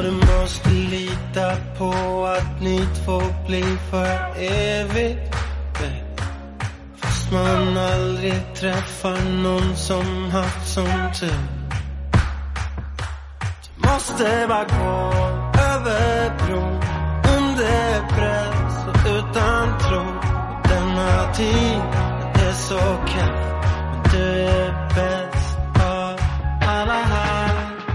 Och du måste lita på att ni två blir för evigt. Fast man aldrig träffar någon som haft sån tur. Du måste bara gå över bron, under press och utan tro. Denna tid är så kall, men du är bäst av alla här.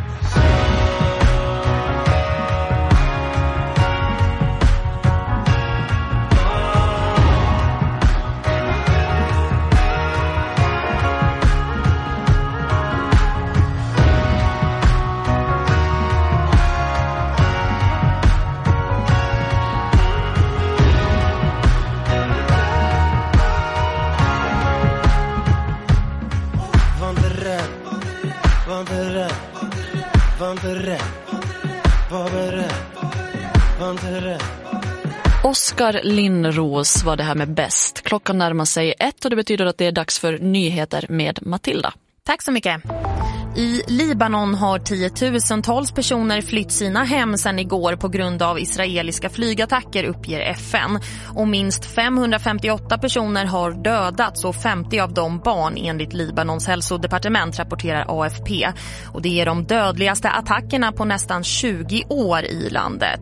Oskar Linnros var det här med bäst. Klockan närmar sig 1 och det betyder att det är dags för nyheter med Matilda. Tack så mycket. I Libanon har 10-tusentals personer flytt sina hem sedan igår på grund av israeliska flygattacker, uppger FN. Och minst 558 personer har dödats och 50 av dem barn, enligt Libanons hälsodepartement, rapporterar AFP. Och det är de dödligaste attackerna på nästan 20 år i landet.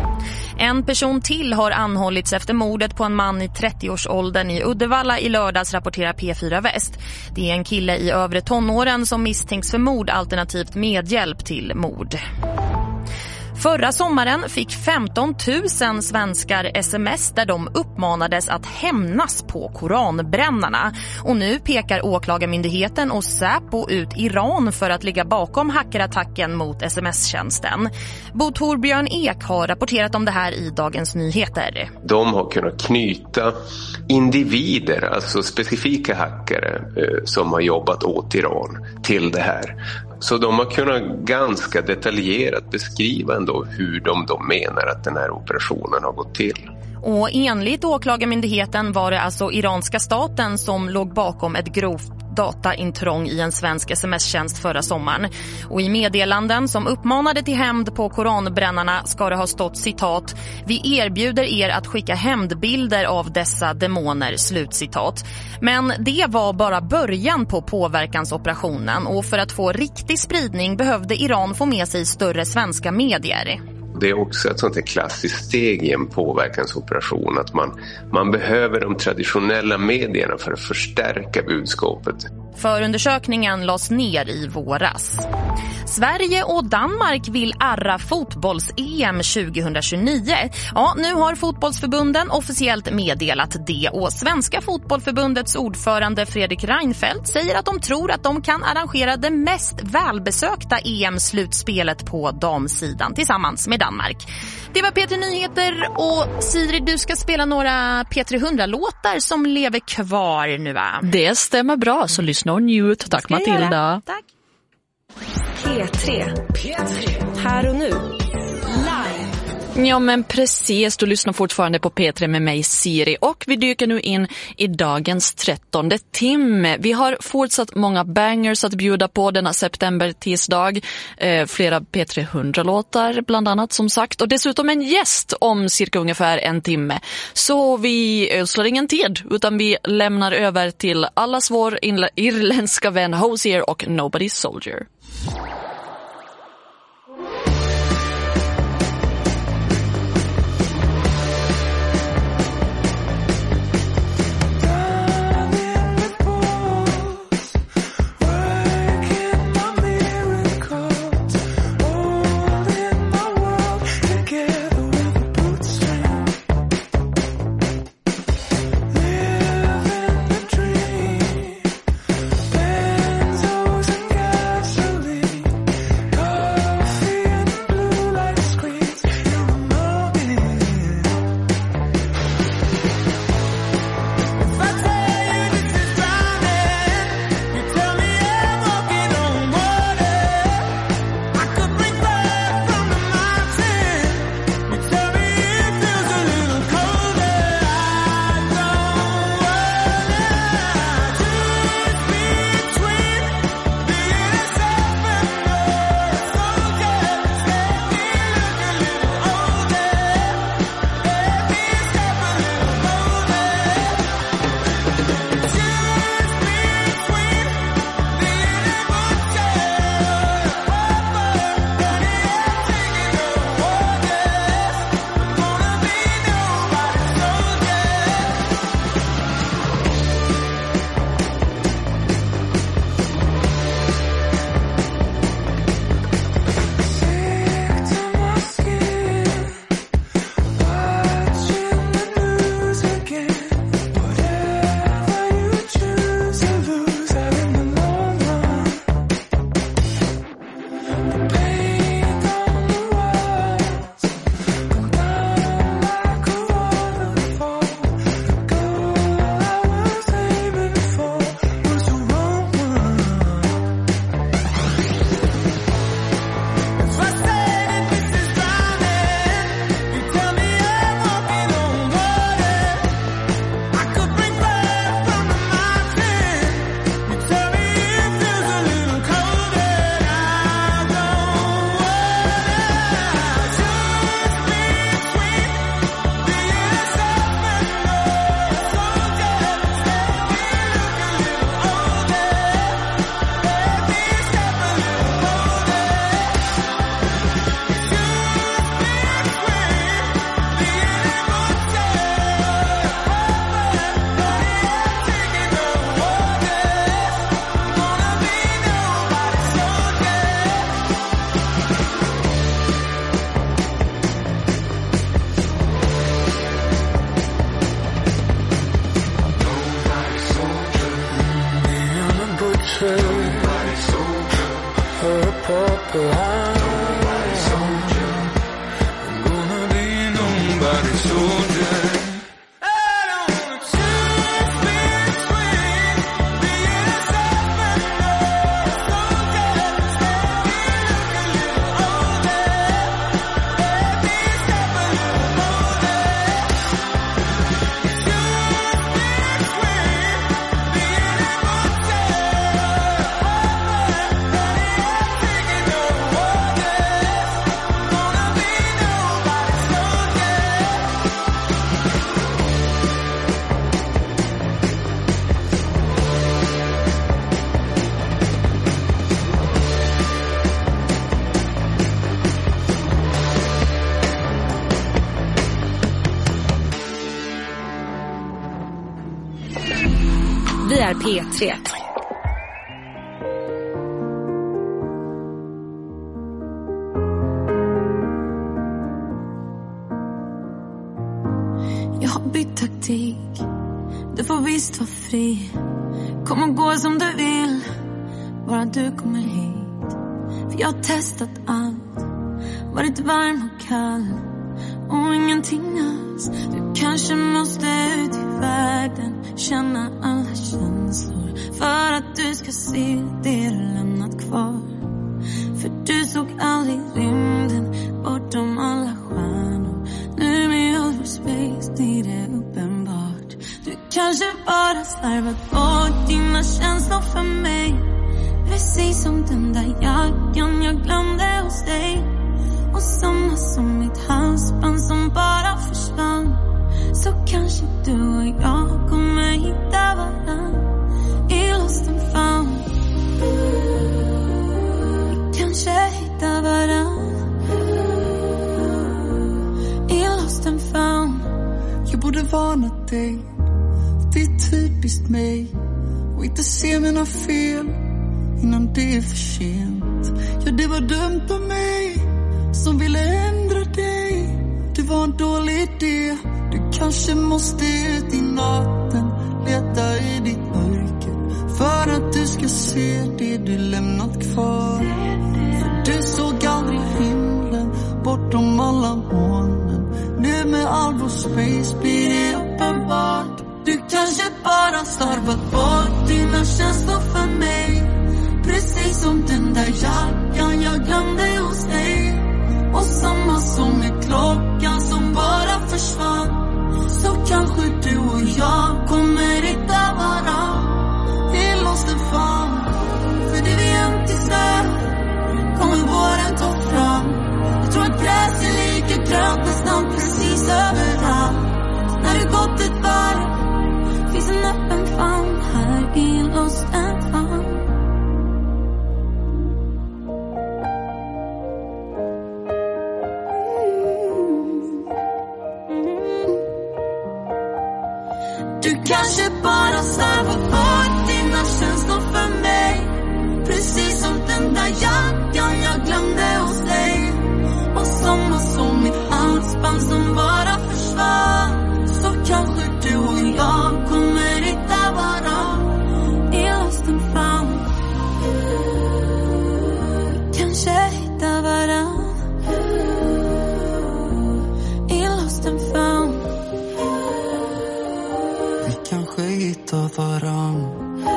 En person till har anhållits efter mordet på en man i 30-årsåldern i Uddevalla i lördags, rapporterar P4 Väst. Det är en kille i övre tonåren som misstänks för mord alternativt medhjälp till mord. Förra sommaren fick 15 000 svenskar sms där de uppmanades att hämnas på koranbrännarna. Och nu pekar åklagarmyndigheten och Säpo ut Iran för att ligga bakom hackerattacken mot sms-tjänsten. Bo Torbjörn Ek har rapporterat om det här i Dagens Nyheter. De har kunnat knyta individer, alltså specifika hackare som har jobbat åt Iran till det här. Så de har kunnat ganska detaljerat beskriva ändå hur de menar att den här operationen har gått till. Och enligt åklagarmyndigheten var det alltså iranska staten som låg bakom ett grovt dataintrång i en svensk sms-tjänst förra sommaren. Och i meddelanden som uppmanade till hämnd på koranbrännarna ska det ha stått citat: "Vi erbjuder er att skicka hämndbilder av dessa demoner", slutcitat. Men det var bara början på påverkansoperationen, och för att få riktig spridning behövde Iran få med sig större svenska medier. Det är också ett sånt här klassiskt steg i en påverkansoperation, att man behöver de traditionella medierna för att förstärka budskapet. Förundersökningen lades ner i våras. Sverige och Danmark vill arra fotbolls-EM 2029. Ja, nu har fotbollsförbunden officiellt meddelat det, och Svenska fotbollförbundets ordförande Fredrik Reinfeldt säger att de tror att de kan arrangera det mest välbesökta EM-slutspelet på damsidan tillsammans med Danmark. Det var P3 Nyheter, och Siri, du ska spela några P300-låtar som lever kvar nu, va? Det stämmer bra, så lyssna och njut. Tack Matilda. Tack. P3. Här och nu. Live. Ja, men precis, du lyssnar fortfarande på P3 med mig, Siri, och vi dyker nu in i dagens 13:e timme. Vi har fortsatt många bangers att bjuda på denna september-tisdag. Flera P300-låtar bland annat, som sagt, och dessutom en gäst om cirka ungefär en timme. Så vi ödslar ingen tid, utan vi lämnar över till allas vår irländska vän Hozier och Nobody's Soldier. Nobody's soldier. Nobody's soldier. I'm gonna be nobody's soldier. Vi är P3. Jag har bytt taktik. Du får visst vara fri. Kom och gå som du vill, bara du kommer hit. För jag har testat allt, varit varm och kall och ingenting alls. Du kanske måste ut i världen, känna alla känslor, för att du ska se det du lämnat kvar. För du såg aldrig rymden bortom alla stjärnor. Nu med outer space blir det uppenbart. Du kanske bara slarvat bort dina känslor för mig, precis som den där jackan jag glömde hos dig. Och samma som mitt halsband som bara försvann. Så kanske du och jag kommer hitta varann i lost and found. Vi kanske hittar varann i lost and found. Jag borde varna dig, det är typiskt mig, och inte se mina fel innan det är för sent. Ja, det var dumt av mig som ville ändra dig. Det var en dålig idé. Du kanske måste ut i natten, leta i ditt mörker, för att du ska se det du lämnat kvar. För du såg aldrig himlen bortom alla molnen. Nu med all vår space blir det uppenbart. Du kanske bara slarvat bort dina känslor för mig, precis som den där jackan jag glömde hos dig. Och samma som med klockan som bara försvann. Så kanske du och jag kommer hitta varann i lost and found. För det vi jämt i snö kommer våren ta fram. Jag tror att gräs är lika grönt nästan precis överallt. När du gått ett varv finns en öppen famn här i lost and found. Du kanske bara slarvar bort dina känslor för mig, precis som den där jackan jag glömde hos dig. Och samma som mitt halsband som bara försvann. Så kanske du och jag kommer hitta varann i lost and found. Kanske hitta varann i lost and found. Kanske hitta varann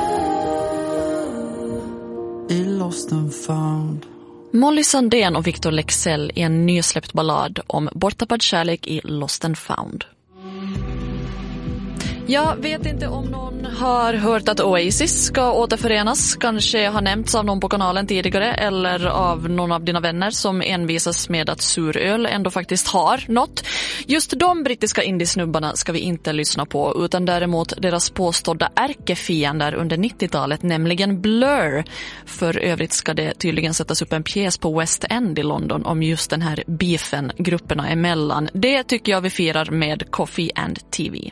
i lost and found. Molly Sandén och Victor Leksell i en nysläppt ballad om borttappad kärlek i Lost and Found. Jag vet inte om någon har hört att Oasis ska återförenas. Kanske har nämnts av någon på kanalen tidigare eller av någon av dina vänner som envisas med att suröl ändå faktiskt har något. Just de brittiska indiesnubbarna ska vi inte lyssna på, utan däremot deras påstådda ärkefiender under 90-talet, nämligen Blur. För övrigt ska det tydligen sättas upp en pjäs på West End i London om just den här beefen grupperna emellan. Det tycker jag vi firar med Coffee and TV.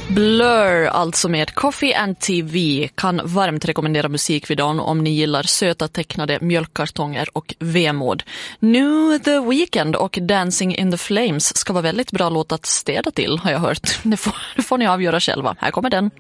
Blur, alltså med Coffee and TV, kan varmt rekommendera musikvideon om ni gillar söta tecknade mjölkkartonger och vemod. Nu The Weeknd och Dancing in the Flames ska vara väldigt bra låt att städa till, har jag hört. Det får ni avgöra själva. Här kommer den.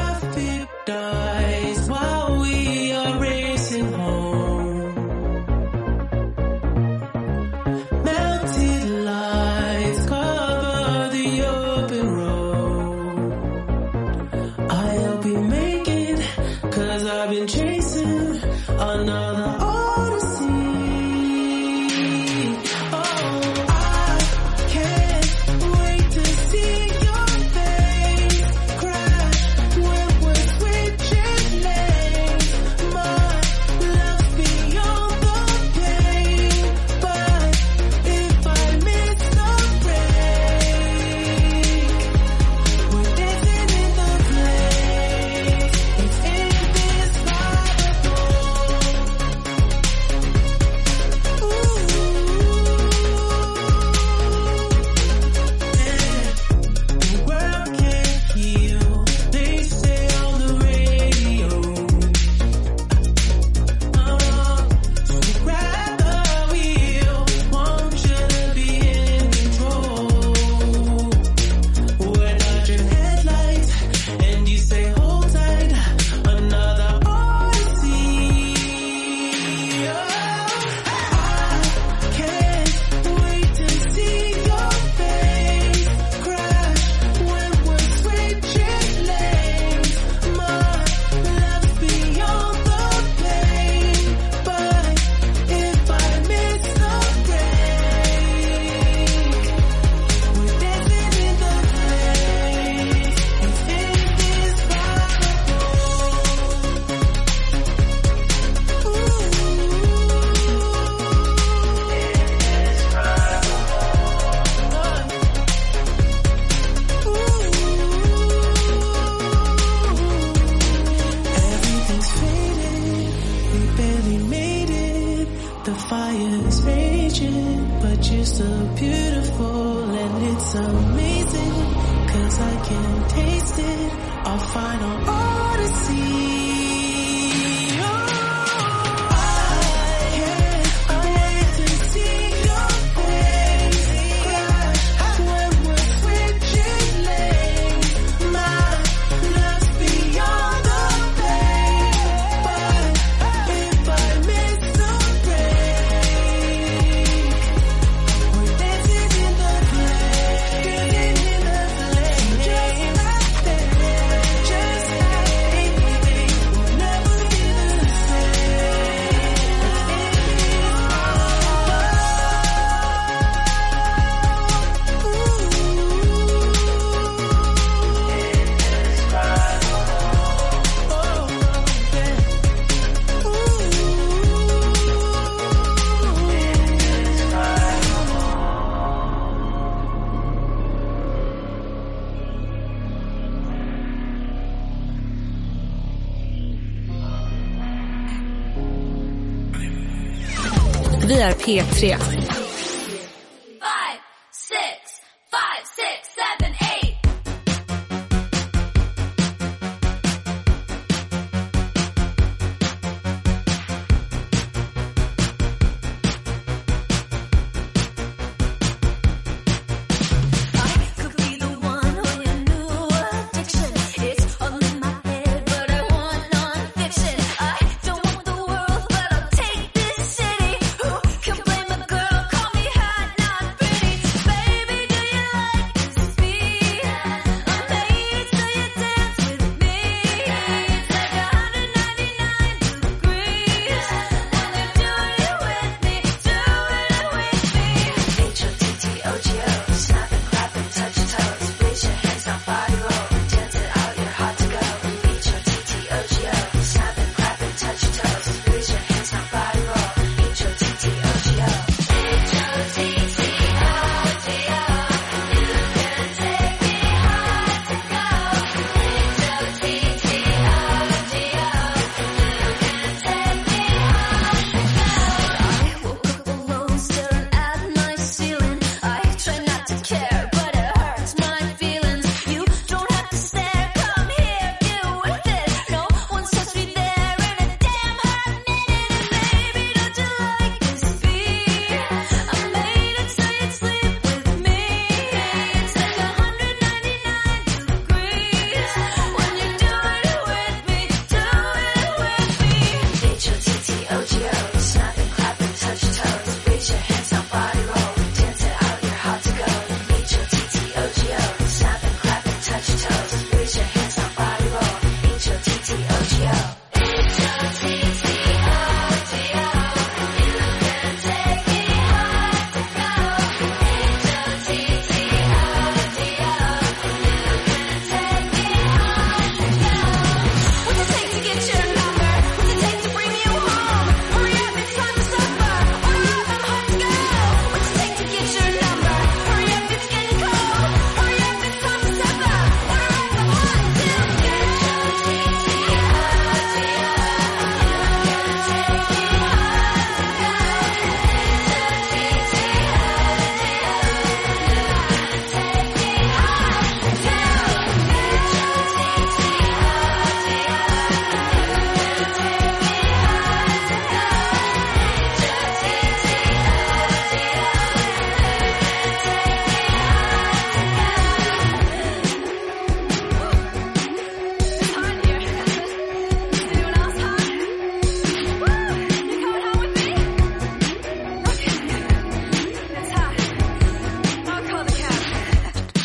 Vi är P3. Can blame a girl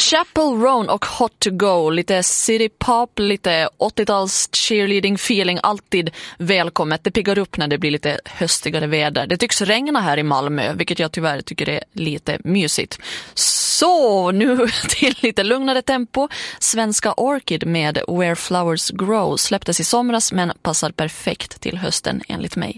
Chapel Roan och Hot to Go, lite city pop, lite 80-tals cheerleading feeling, alltid välkommet. Det piggar upp när det blir lite höstigare väder. Det tycks regna här i Malmö, vilket jag tyvärr tycker är lite mysigt. Så nu till lite lugnare tempo. Svenska Orchid med Where Flowers Grow släpptes i somras men passar perfekt till hösten enligt mig.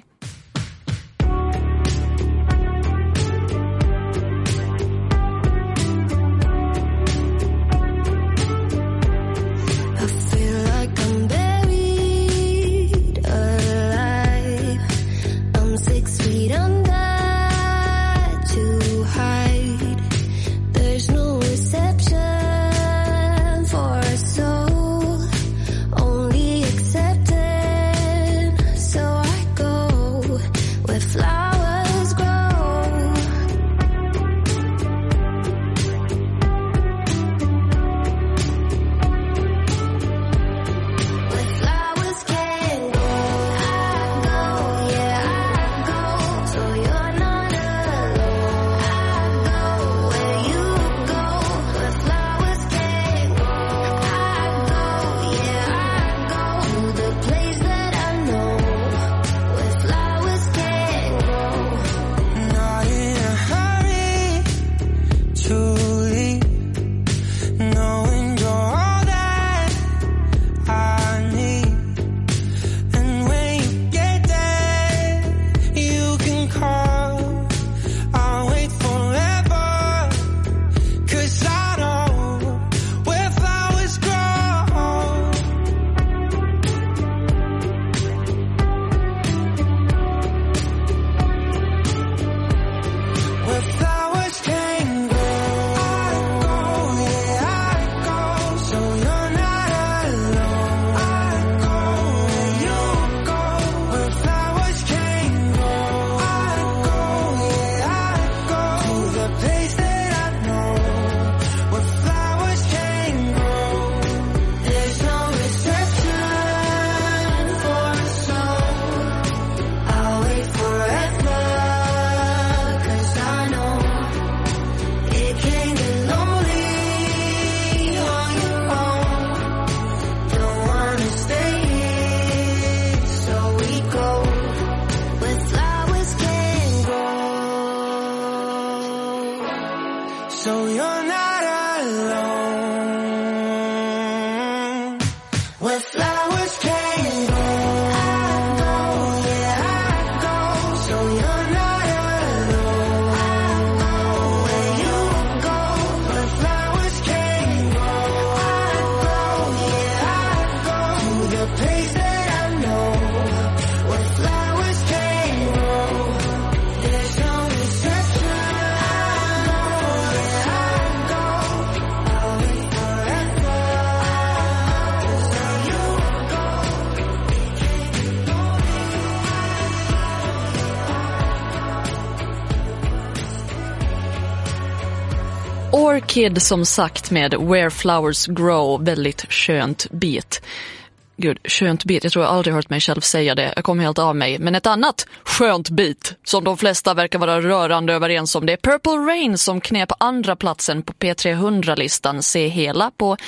Orchid som sagt med Where Flowers Grow, väldigt skönt beat. Gud, skönt beat, jag tror jag aldrig hört mig själv säga det, jag kom helt av mig. Men ett annat skönt beat som de flesta verkar vara rörande överens om, det är Purple Rain som knep andra platsen på P300-listan. Se hela på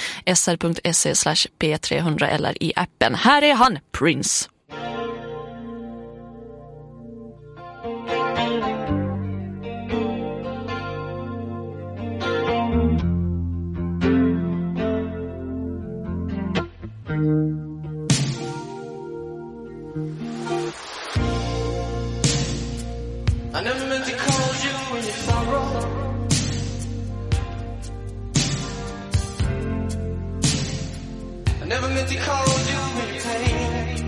sr.se/P300 eller i appen. Här är han, Prince. I never meant to call you in your sorrow. I never meant to call you in your pain.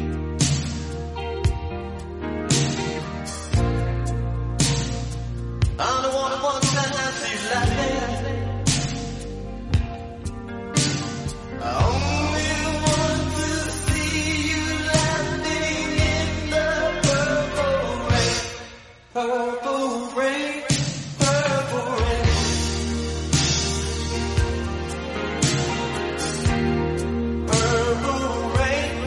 I'm the one who wants that answer you laughing. I only want to see you landing in the purple rain. Purple rain, purple rain. Purple rain,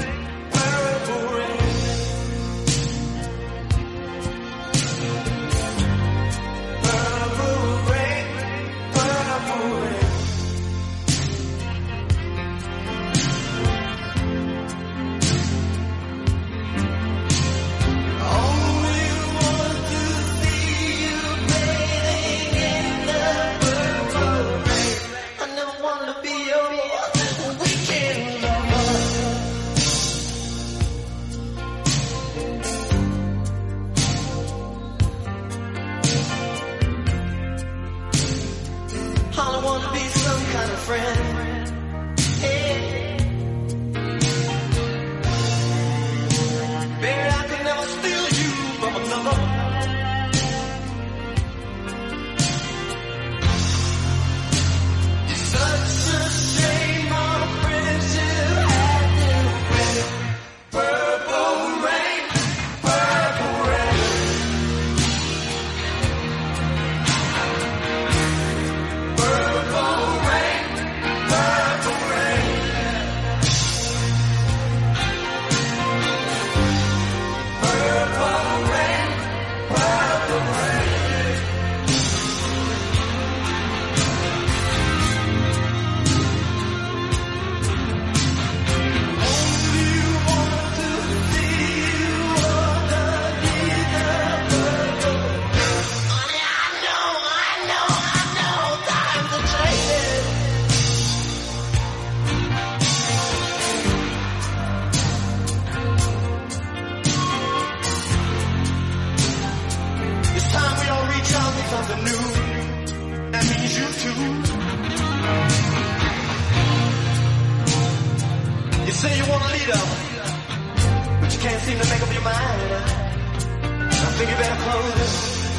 say you want a leader, but you can't seem to make up your mind. I think you better close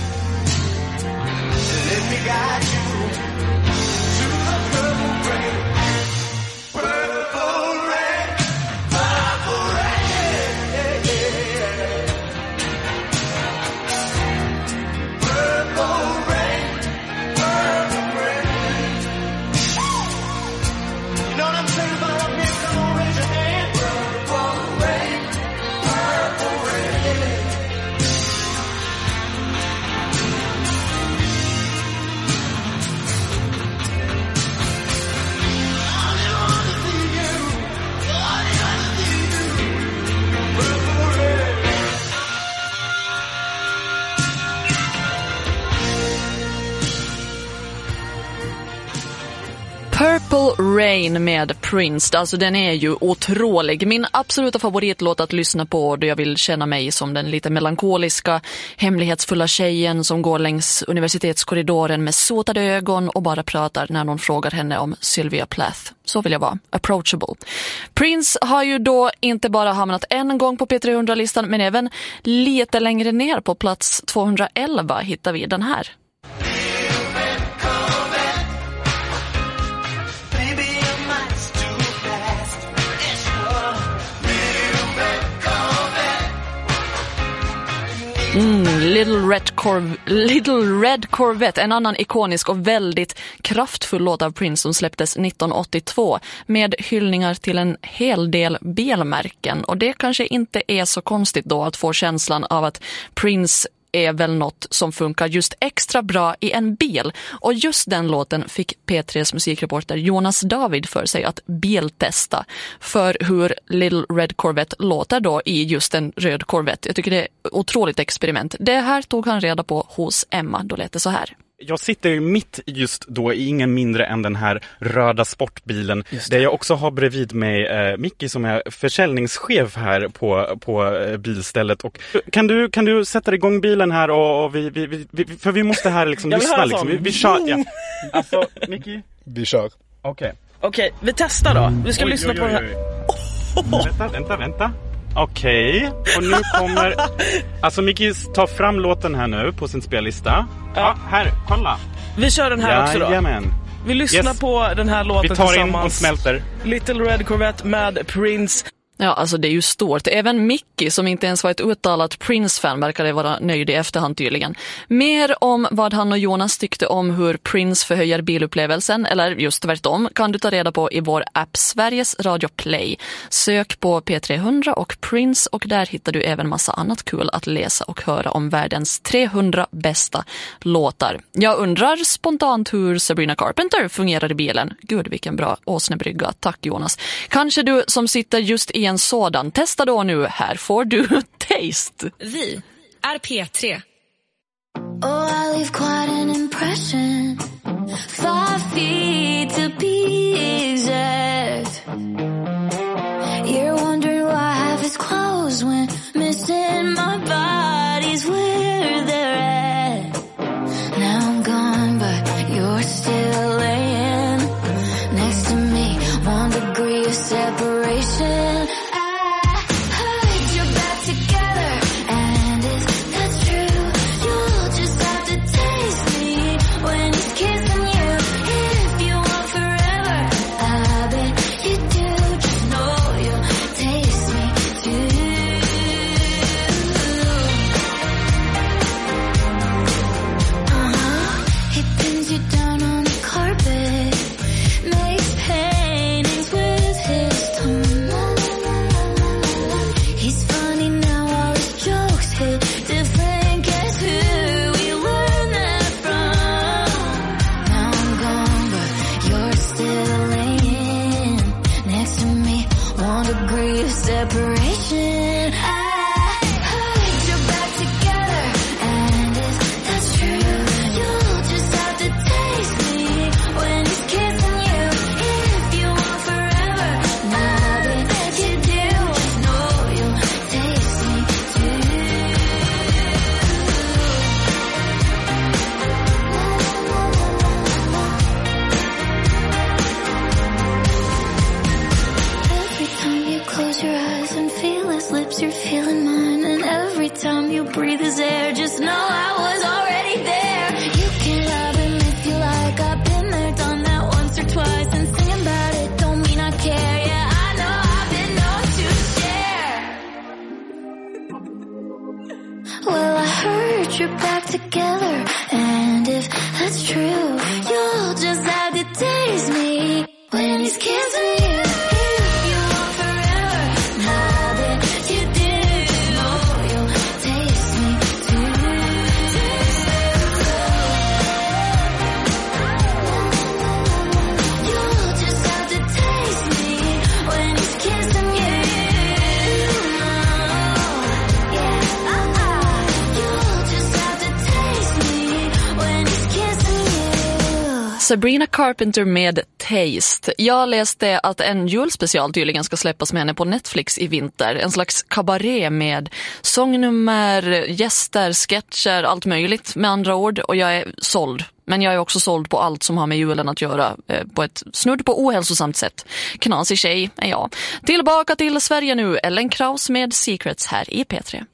and let me guide you to the purple rain. Purple rain, purple rain, purple rain, purple rain. You know what I'm saying about up here? Come on, raise your hand. Purple rain, purple rain. Purple Rain med Prince, alltså den är ju otrolig. Min absoluta favoritlåt att lyssna på då jag vill känna mig som den lite melankoliska, hemlighetsfulla tjejen som går längs universitetskorridoren med sotade ögon och bara pratar när någon frågar henne om Sylvia Plath. Så vill jag vara, approachable. Prince har ju då inte bara hamnat en gång på P300-listan men även lite längre ner på plats 211 hittar vi den här. Little Red Corvette, en annan ikonisk och väldigt kraftfull låt av Prince som släpptes 1982 med hyllningar till en hel del bilmärken. Och det kanske inte är så konstigt då att få känslan av att Prince är väl något som funkar just extra bra i en bil. Och just den låten fick P3s musikreporter Jonas David för sig att biltesta för hur Little Red Corvette låter då i just en röd Corvette. Jag tycker det är ett otroligt experiment. Det här tog han reda på hos Emma, då lät det så här. Jag sitter mitt just då i ingen mindre än den här röda sportbilen där jag också har bredvid mig Micke som är försäljningschef här på bilstället. Och kan du sätta igång bilen här och vi för vi måste här liksom lyssna liksom. Vi kör. Ja. Alltså Micke, vi kör. Okej, vi testar då. Vi ska lyssna på den här. Vänta. Okej, och nu kommer... Alltså Micke tar fram låten här nu på sin spellista. Ja, här, kolla. Vi kör den här också då. Jajamän. Vi lyssnar på den här låten tillsammans. Vi tar in och smälter. Little Red Corvette med Prince. Ja, alltså det är ju stort. Även Mickey, som inte ens var ett uttalat Prince-fan, verkade vara nöjd i efterhand tydligen. Mer om vad han och Jonas tyckte om hur Prince förhöjer bilupplevelsen, eller just tvärtom, kan du ta reda på i vår app Sveriges Radio Play. Sök på P300 och Prince och där hittar du även massa annat kul att läsa och höra om världens 300 bästa låtar. Jag undrar spontant hur Sabrina Carpenter fungerar i bilen. Gud, vilken bra åsnebrygga. Tack Jonas. Kanske du som sitter just i en sådan. Testa då nu. Här får du taste. Vi är P3. Oh, I leave quite an impression. 5 feet to be exact. You're wondering why I have his clothes when missing my body's where they're at. Now I'm gone, but you're still laying next to me. 1 degree of separation. Every time you put your back together. And if that's true, you'll just have to taste me when he's kissing you. If you want forever, now that you do, you'll taste me too. You'll just have to taste me when he's kissing you. Sabrina Carpenter med Taste. Jag läste att en julspecial tydligen ska släppas med henne på Netflix i vinter. En slags kabaré med sångnummer, gäster, sketcher, allt möjligt med andra ord. Och jag är såld. Men jag är också såld på allt som har med julen att göra på ett snudd på ohälsosamt sätt. Knasig tjej är jag. Tillbaka till Sverige nu. Ellen Kraus med Secrets här i P3.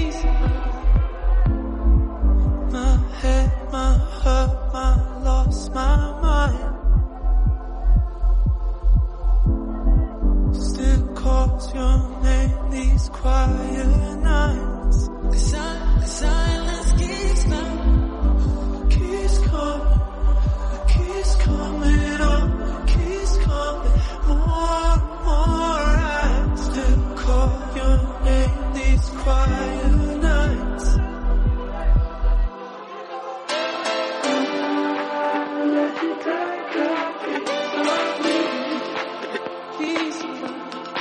My head, my heart, my loss. your name these quiet nights. The silence keeps coming, keeps coming, keeps coming up, keeps coming. More, more. I still call your name these quiet nights. Let you take a piece of me, piece of me.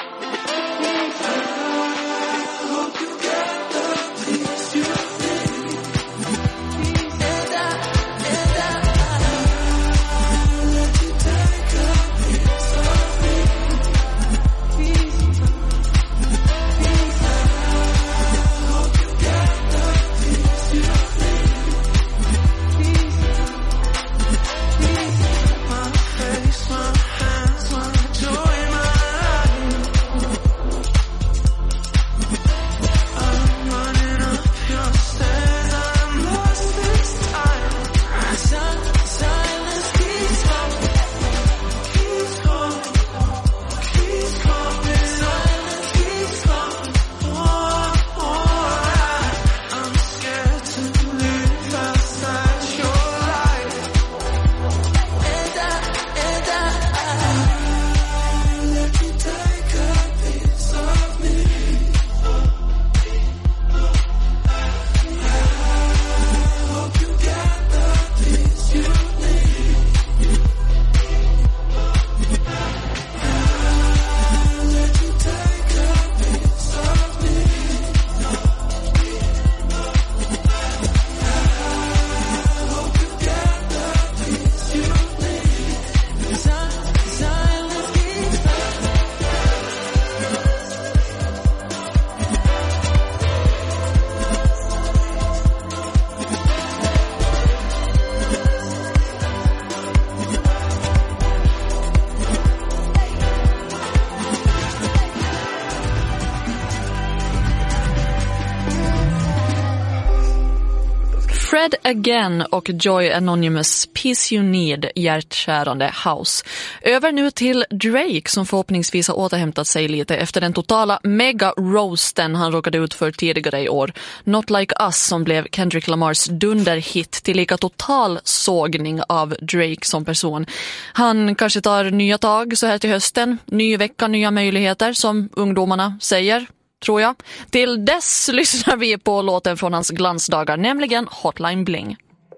Fred Again och Joy Anonymous Peace You Need, hjärtkärande house. Över nu till Drake som förhoppningsvis har återhämtat sig lite efter den totala mega-roasten han råkade ut för tidigare i år. Not Like Us som blev Kendrick Lamars dunderhit till lika total sågning av Drake som person. Han kanske tar nya tag så här till hösten. Ny vecka, nya möjligheter som ungdomarna säger. Tror jag. Till dess lyssnar vi på låten från hans glansdagar, nämligen Hotline Bling.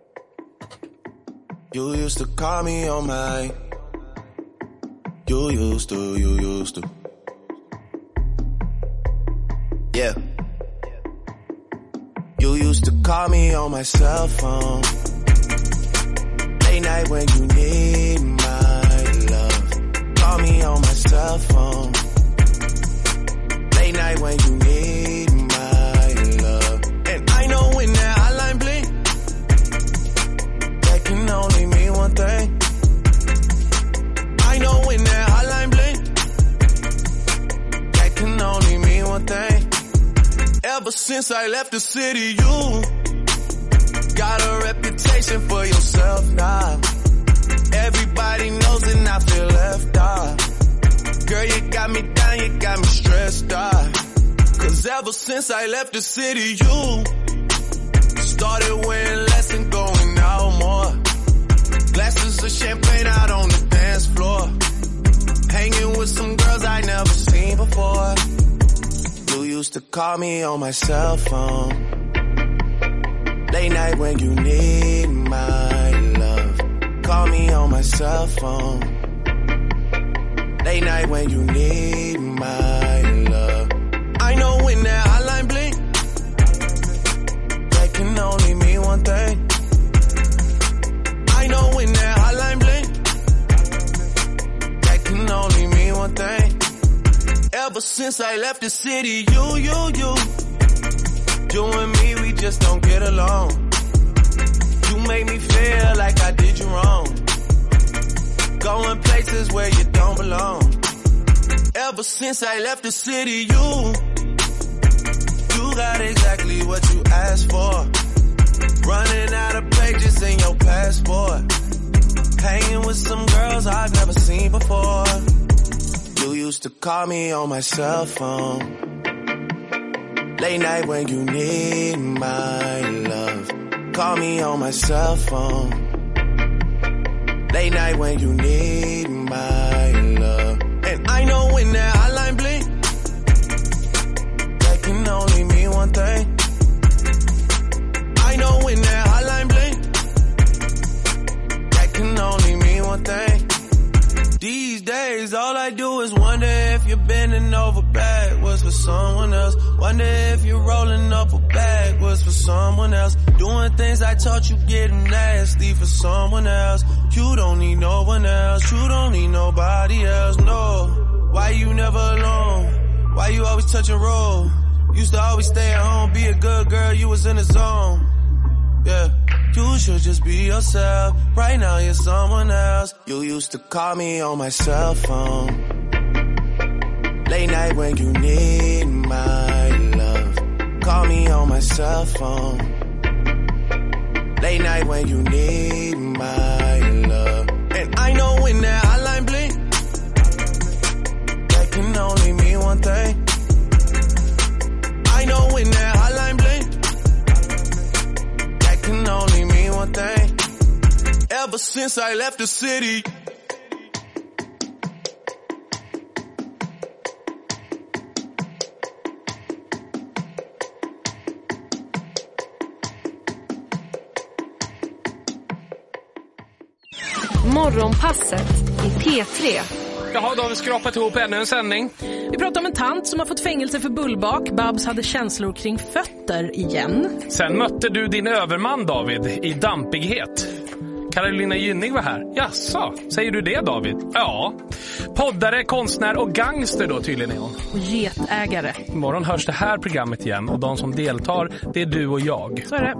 You used to call me on my. You used to. Yeah. You used to call me on my cell phone. Late night when you need my love. Call me on my cell phone. Late night when you need my love. And I know when that hotline bling, that can only mean one thing. I know when that hotline bling, that can only mean one thing. Ever since I left the city, you got a reputation for yourself now. Everybody knows and I feel left out. Girl, you got me down, you got me stressed out. Cause ever since I left the city, you started wearing less and going out more. Glasses of champagne out on the dance floor. Hanging with some girls I never seen before. You used to call me on my cell phone. Late night when you need my love. Call me on my cell phone. Late night when you need my love. I know when that hotline bling, that can only mean one thing. I know when that hotline bling, that can only mean one thing. Ever since I left the city, you and me, we just don't get along. You make me feel like I did you wrong. Going places where you don't belong. Ever since I left the city, you got exactly what you asked for. Running out of pages in your passport. Hanging with some girls I've never seen before. You used to call me on my cell phone. Late night when you need my love. Call me on my cell phone. Late night when you need my love. And I know when that hotline blink, that can only mean one thing. I know when that hotline blink, that can only mean one thing. These days, all I do is wonder if you're bending over backwards for someone else. Wonder if you're rolling up a backwards for someone else. Doing things I taught you getting nasty for someone else. You don't need no one else. You don't need nobody else, no. Why you never alone? Why you always touch and roll? Used to always stay at home, be a good girl, you was in the zone. Yeah. You should just be yourself. Right now you're someone else. You used to call me on my cell phone. Late night when you need my love. Call me on my cell phone. Late night when you need my love. And I know when that hotline blink, that can only mean one thing. I know when that hotline blink, can only mean one thing. Ever since I left the city, Morgonpasset i P3. Jaha, då har vi skrapat ihop ännu en sändning. Vi pratar om en tant som har fått fängelse för bullbak. Babs hade känslor kring fötter igen. Sen mötte du din överman David i dampighet. Carolina Gynning var här. Jaså, säger du det David? Ja. Poddare, konstnär och gangster då tydligen är hon. Och getägare. Imorgon hörs det här programmet igen och de som deltar, det är du och jag. Så är det.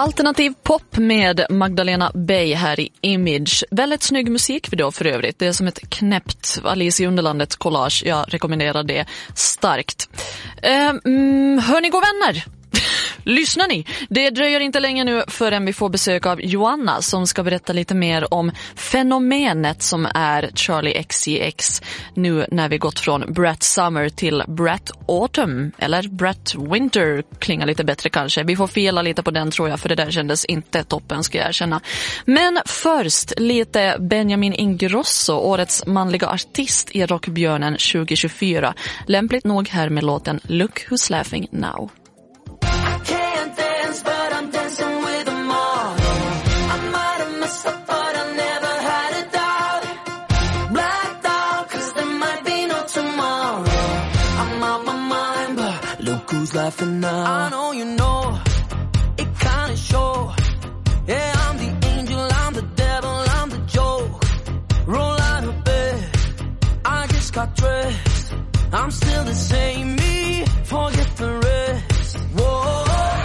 Alternativ pop med Magdalena Bay här i Image. Väldigt snygg musikvideo för övrigt. Det är som ett knäppt Alice i Underlandet collage. Jag rekommenderar det starkt. Hörni, gå vänner! Lyssnar ni? Det dröjer inte länge nu förrän vi får besök av Joanna som ska berätta lite mer om fenomenet som är Charli XCX nu när vi gått från Brat Summer till Brat Autumn eller Brat Winter klingar lite bättre kanske. Vi får fila lite på den tror jag för det där kändes inte toppen ska jag erkänna. Men först lite Benjamin Ingrosso, årets manliga artist i Rockbjörnen 2024. Lämpligt nog här med låten Look Who's Laughing Now. Can't dance, but I'm dancing with them all. I might have messed up, but I never had a doubt. Blacked out, 'cause there might be no tomorrow. I'm out my mind, but look who's laughing now. I know you know, it kinda show. Yeah, I'm the angel, I'm the devil, I'm the joke. Roll out of bed, I just got dressed. I'm still the same me, forget the rest. Whoa.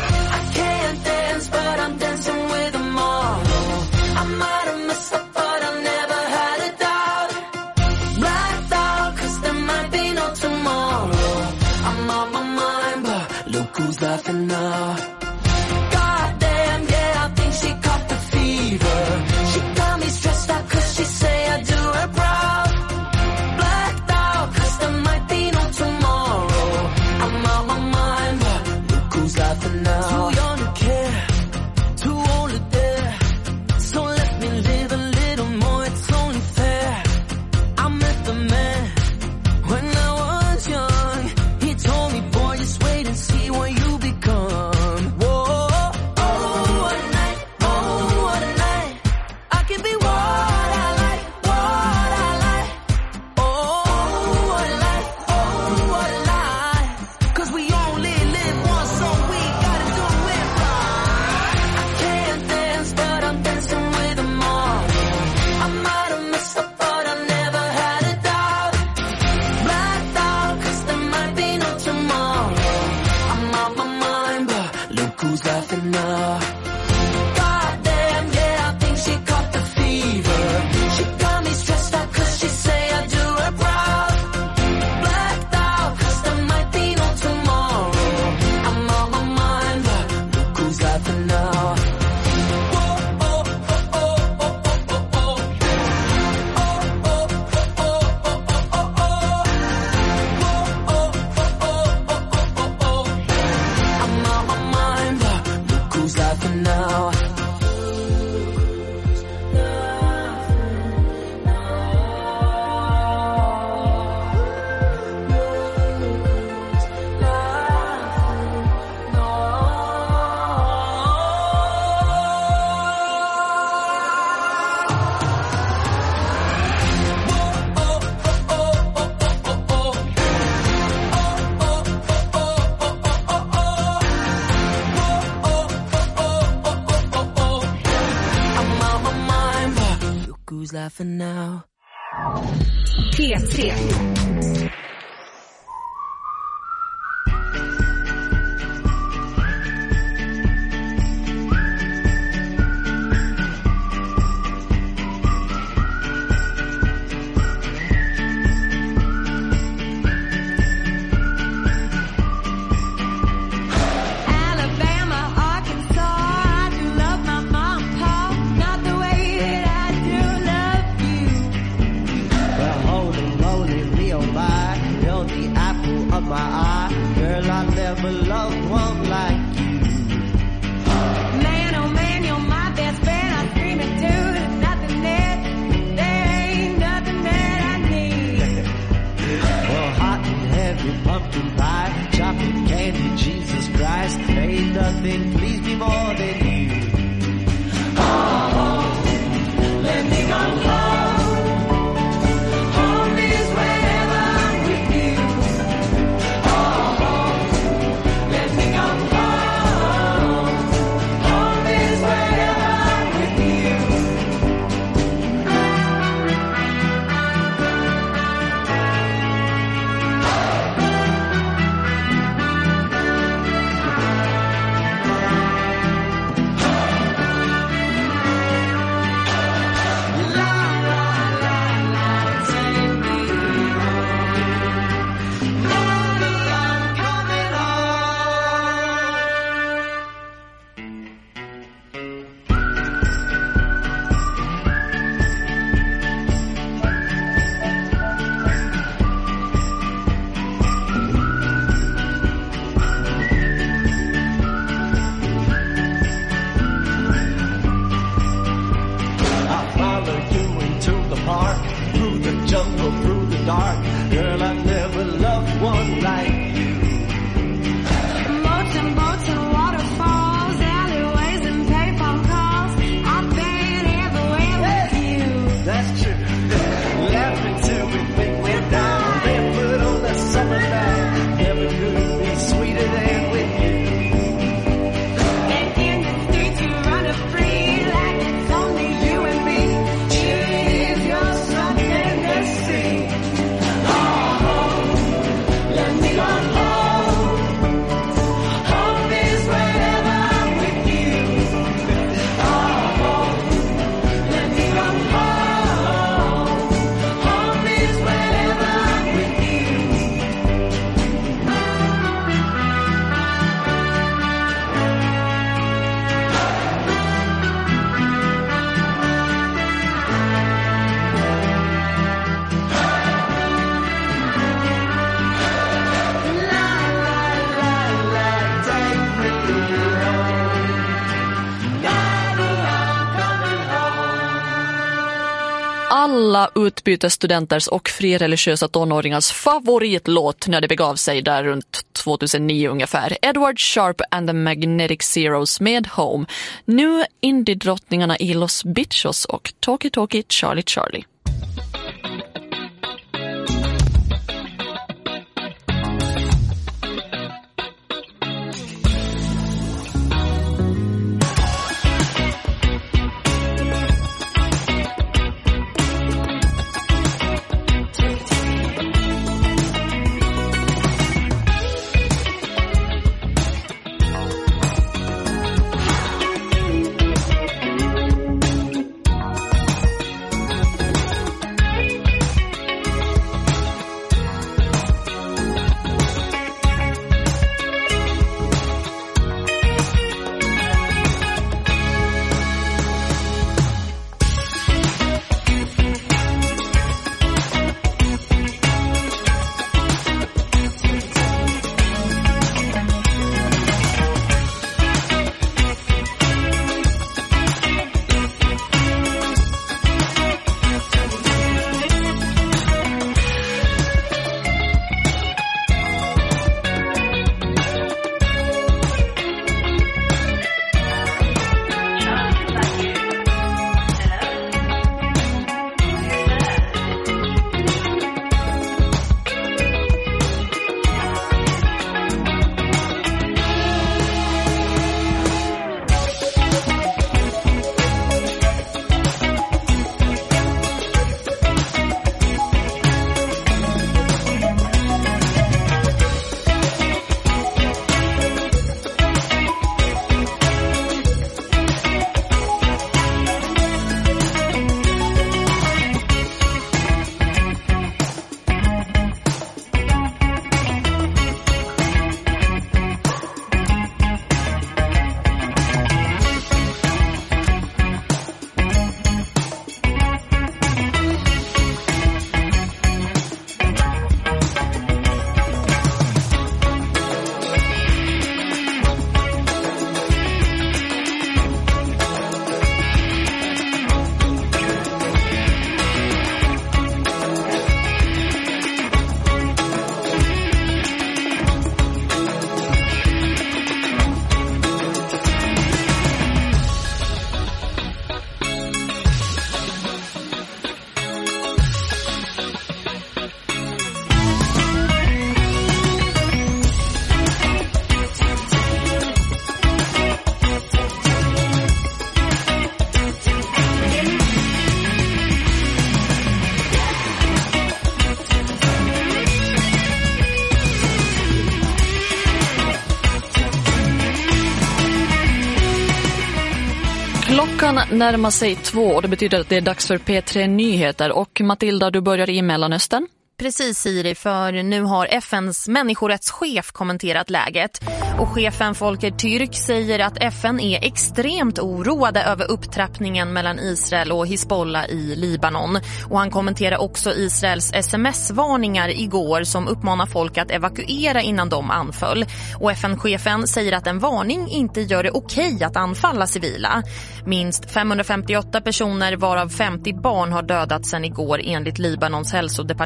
But I'm dancing with them all. I might have messed up, but I never had a doubt. Blacked out, 'cause there might be no tomorrow. I'm out my mind, but look who's laughing now. Goddamn, yeah, I think she caught the fever. She got me stressed out 'cause she say I do her proud. Blacked out, 'cause there might be no tomorrow. I'm out my mind, but look who's laughing now. Too young to care. Laughing now. P3. Let me go. the dark. Girl, I never loved one like you. Boats and waterfalls, alleyways and PayPal calls. I've been everywhere with you. That's true. Laughing till we think we're down. Barefoot on the summer night. Never could be sweeter than with you. And in the streets you run free like it's only you and me. Choose your something to see. Oh, let me go home. Home is wherever I'm with you. Oh, let me go home. Home is wherever I'm with you. Alla utbytesstudenters och frireligiösa tonåringars favoritlåt när det begav sig där runt 2009 ungefär. Edward Sharpe and the Magnetic Zeros med Home. Nu indie-drottningarna i Los Bichos och Talkie Talkie Charlie Charlie. Klockan närmar sig 2 och det betyder att det är dags för P3 Nyheter. Och Matilda, du börjar i Mellanöstern. Precis, Siri, för nu har FNs människorättschef kommenterat läget. Och chefen Volker Türk säger att FN är extremt oroade över upptrappningen mellan Israel och Hizbollah i Libanon. Och han kommenterar också Israels sms-varningar igår som uppmanar folk att evakuera innan de anföll. Och FN-chefen säger att en varning inte gör det okej att anfalla civila. Minst 558 personer varav 50 barn har dödats sedan igår enligt Libanons hälsodepartement,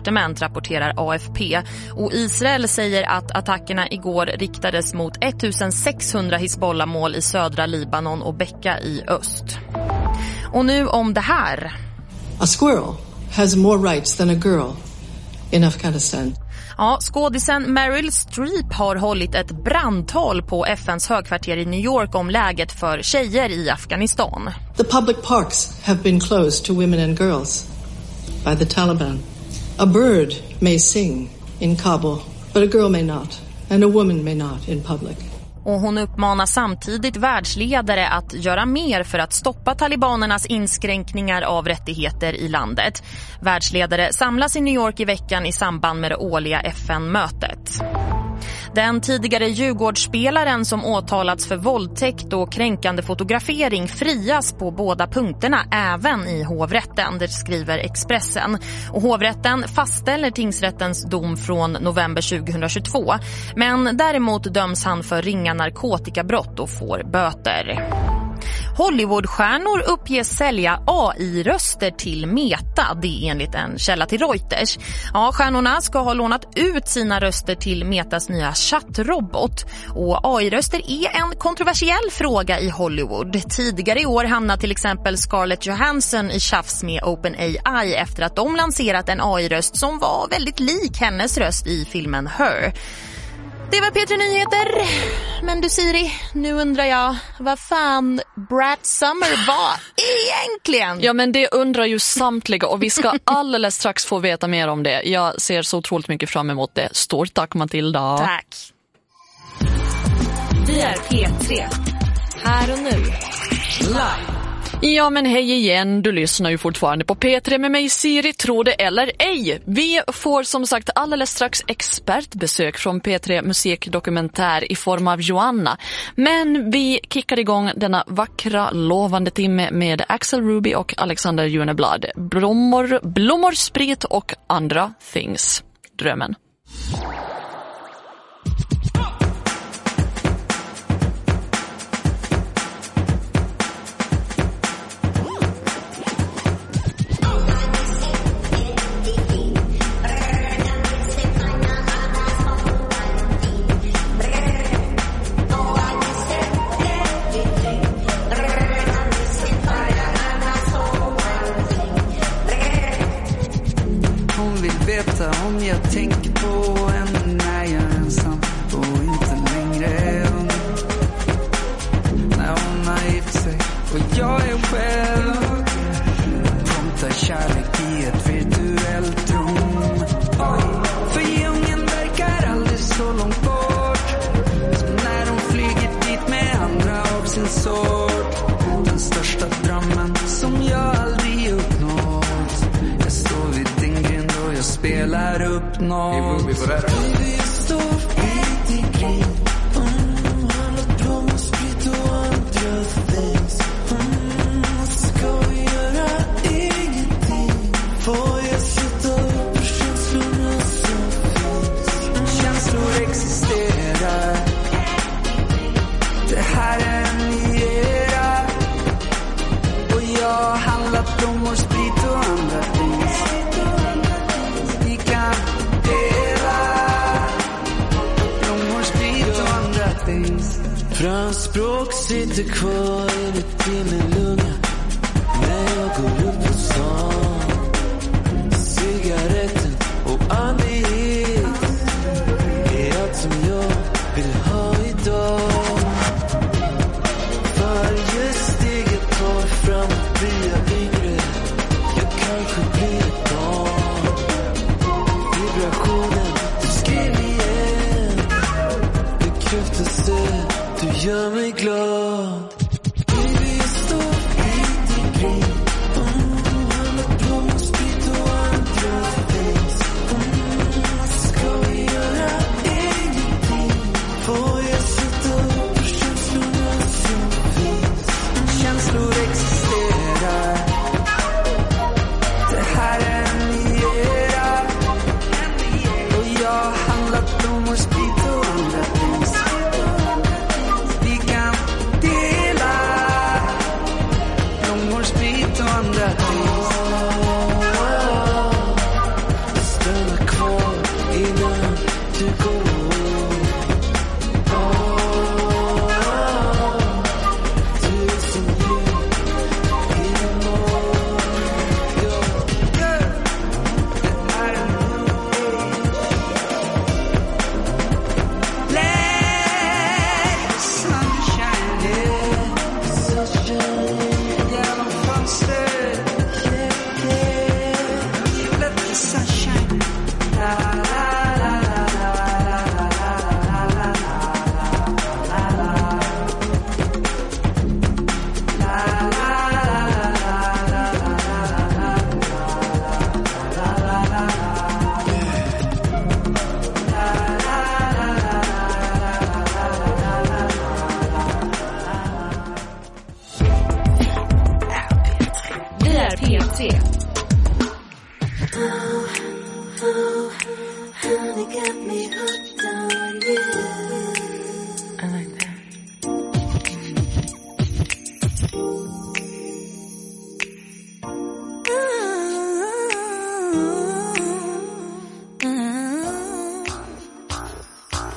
rapporterar AFP. Och Israel säger att attackerna igår riktades mot 1600 Hizbollah-mål i södra Libanon och Bekaa i öst. Och nu om det här. A squirrel has more rights than a girl in Afghanistan. Ja, skådisen Meryl Streep har hållit ett brandtal på FNs högkvarter i New York om läget för tjejer i Afghanistan. The public parks have been closed to women and girls by the Taliban. A bird may sing in Kabul, but a girl may not, and a woman may not in public. Och hon uppmanar samtidigt världsledare att göra mer för att stoppa talibanernas inskränkningar av rättigheter i landet. Världsledare samlas i New York i veckan i samband med det årliga FN-mötet. Den tidigare Djurgårdsspelaren som åtalats för våldtäkt och kränkande fotografering frias på båda punkterna även i hovrätten, det skriver Expressen. Och hovrätten fastställer tingsrättens dom från november 2022. Men däremot döms han för ringa narkotikabrott och får böter. Hollywoodstjärnor uppges sälja AI-röster till Meta, det är enligt en källa till Reuters. Ja, stjärnorna ska ha lånat ut sina röster till Metas nya chattrobot. Och AI-röster är en kontroversiell fråga i Hollywood. Tidigare i år hamnade till exempel Scarlett Johansson i tjafs med OpenAI efter att de lanserat en AI-röst som var väldigt lik hennes röst i filmen Her. Det var P3 Nyheter. Men du Siri, nu undrar jag, vad fan Brat Summer var egentligen? Ja, men det undrar ju samtliga och vi ska alldeles strax få veta mer om det. Jag ser så otroligt mycket fram emot det. Stort tack Matilda. Tack. Vi är P3. Här och nu. Live. Ja, men hej igen, du lyssnar ju fortfarande på P3 med mig Siri, tro det eller ej. Vi får som sagt alldeles strax expertbesök från P3 musikdokumentär i form av Joanna. Men vi kickar igång denna vackra, lovande timme med Axel Ruby och Alexander Juneblad. Blommor, sprit och andra things. Drömmen. Om jag tänker på en när jag är ensam och inte längre ung. När hon har gift sig och jag är själv. Promptar kärlek i ett virtuellt rum. För djungeln verkar aldrig så långt bort. Som när hon flyger dit med andra av sin sort. Den största drömmen som jag aldrig uppnått. Jag står vid din grind och jag spelar upp något. Vi står vid din grind. Alla blommor, sprit och andra things. Ska vi göra ingenting? Får jag sitta upp och känslorna som finns? Känslor existerar. Det här är en ny era. Och jag har handlat blommor, sprit och andra things. Vi kan dela blommor, sprit och andra things. Franspråk sitter kvar inuti min lunga när jag går upp på stan. Cigaretten och andlighet är allt som jag vill ha idag. Varje steg jag tar fram blir jag yngre. Jag kanske blir ett barn. Vibrationen, du skrev igen. Bekräftelse, du gör mig glad. Baby, jag står i din grind. Alla blommor, sprit och andra things. Ska vi göra ingenting? Får jag sitta upp och känslorna som finns? Känslor existerar. Det här är en ny era. Och jag har handlat blommor, sprit och andra things. Vi kan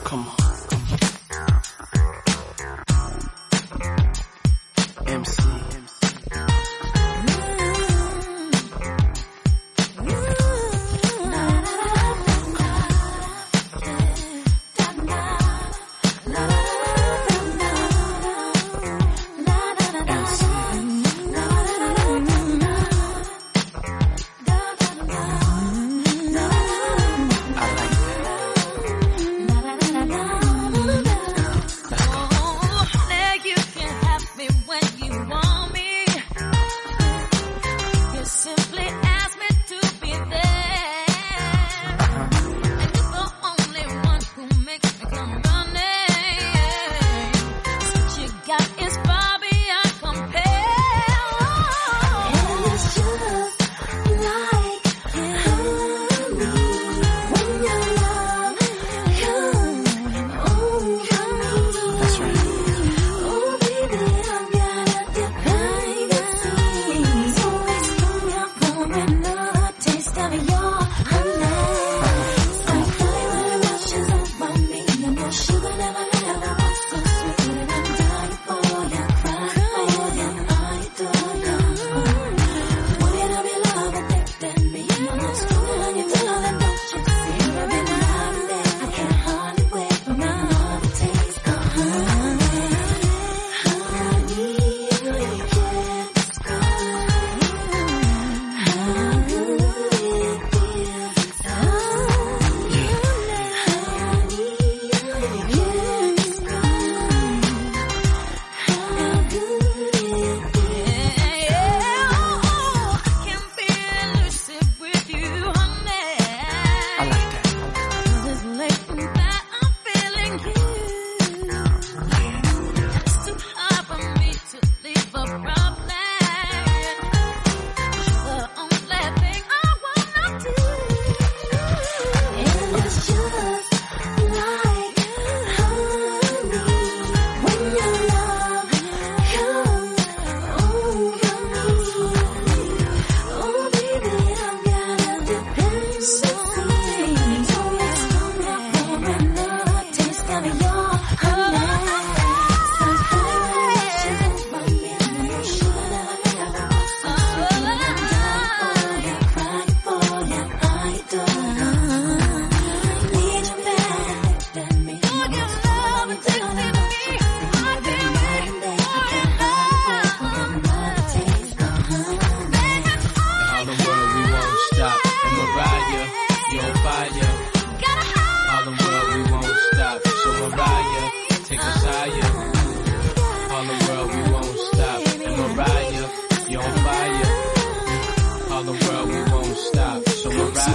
Come on.